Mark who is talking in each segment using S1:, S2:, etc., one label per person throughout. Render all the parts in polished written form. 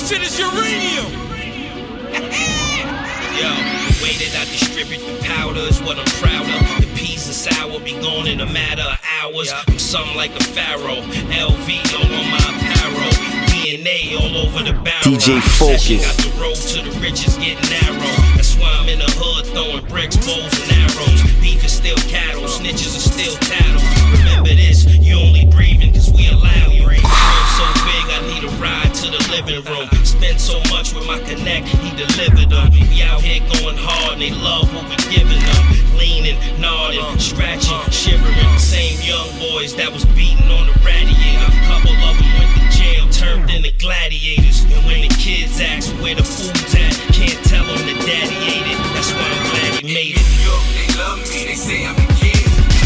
S1: shit is uranium.
S2: Yo, the way that I distribute the powder is what I'm proud of. The peas and sour be gone in a matter of hours. I'm something like a pharaoh. LV all on my apparel. DNA all over the barrel.
S3: DJ Focus.
S2: Got the road to the riches getting narrow. That's why I'm in the hood throwing bricks, bows, and arrows. Beef is still cattle, snitches are still tattle. Remember this, you only breathing cause we allow you. World so big, I need a ride to the living room. Spent so much with my connect, he delivered them. We out here going hard and they love what we giving them. Leaning, nodding, scratching, shivering. Same young boys that was beating on the radiator. A couple of them went to jail, turned into gladiators. And when the kids ask where the food's at, can't tell them the daddy ate it. That's why I'm glad he made it.
S4: In New York, they love me, they say I'm a kid.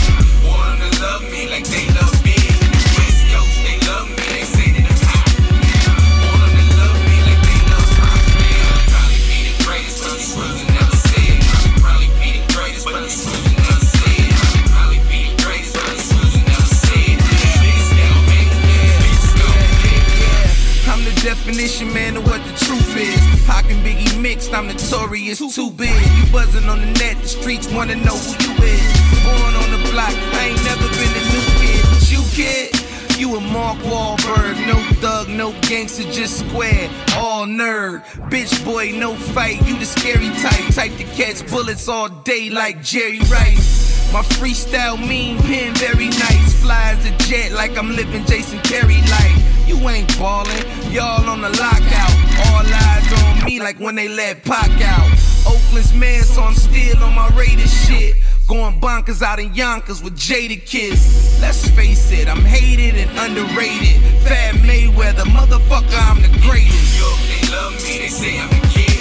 S4: Want them to love me like they love me. West Coast, they love me, they say that I'm hot. Want them to love me like they love rock. I'll probably be the greatest, but these screws will never say it. I'll probably be the greatest, but these screws will never say it. I'll probably be the greatest, but these screws will never say it. Niggas gon' make it, niggas gon' make it.
S5: I'm the definition, man, of what the truth is. Pac and Biggie mixed, I'm notorious, too big. You buzzing on the net, the streets wanna know who you is. Born on the block, I ain't never been a new kid. But you, kid, you a Mark Wahlberg. No thug, no gangster, just square, all nerd. Bitch boy, no fight, you the scary type to catch bullets all day like Jerry Rice. My freestyle mean, pen very nice. Fly as a jet like I'm living Jason Terry life. You ain't ballin', y'all on the lockout. All eyes on me like when they let Pac out. Oakland's man, so I'm still on my Raiders shit. Going bonkers out in Yonkers with Jadakiss. Let's face it, I'm hated and underrated. Fat Mayweather, motherfucker, I'm the greatest.
S4: New York, they love me, they say I'm a kid.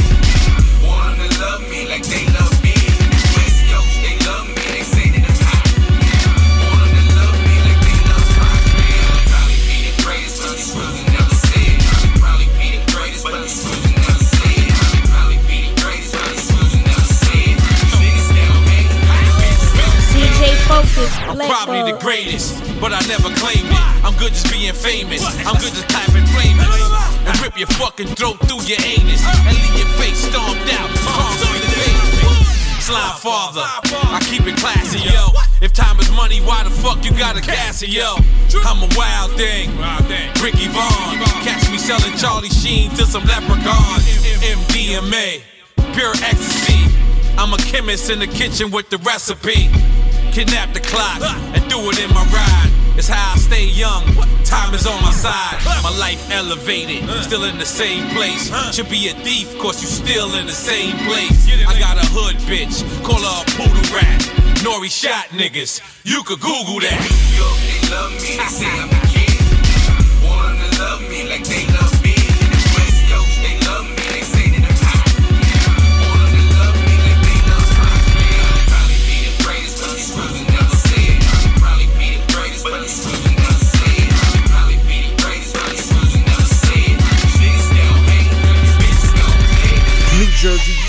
S4: Want them to love me like they love me. West Coast, they love me, they say that I'm hot. Want them to love me like they love rock. I'll probably be the greatest, but these screws will never say it. I'll probably be the greatest, but these screws will never say it. I'll probably be the greatest, but these screws will never say it. Niggas gon' make it, niggas gon' make it.
S6: DJ Focus,
S1: Probably the greatest, but I never claimed it. I'm good just being famous. I'm good just clapping flamers. And rip your fucking throat through your anus. And leave your face stomped out. Concrete pavement. Slime father, I keep it classy, yo. If time is money, why the fuck you gotta gas it, yo? I'm a wild thing. Ricky Vaughn. Catch me selling Charlie Sheen to some leprechauns. MDMA, pure ecstasy. I'm a chemist in the kitchen with the recipe. Kidnap the clock and do it in my ride. It's how I stay young, time is on my side. My life elevated, still in the same place. Should be a thief, cause you still in the same place. I got a hood bitch, call her a poodle rat. Nori shot niggas, you could Google that.
S4: New York, they love me, they say I'm a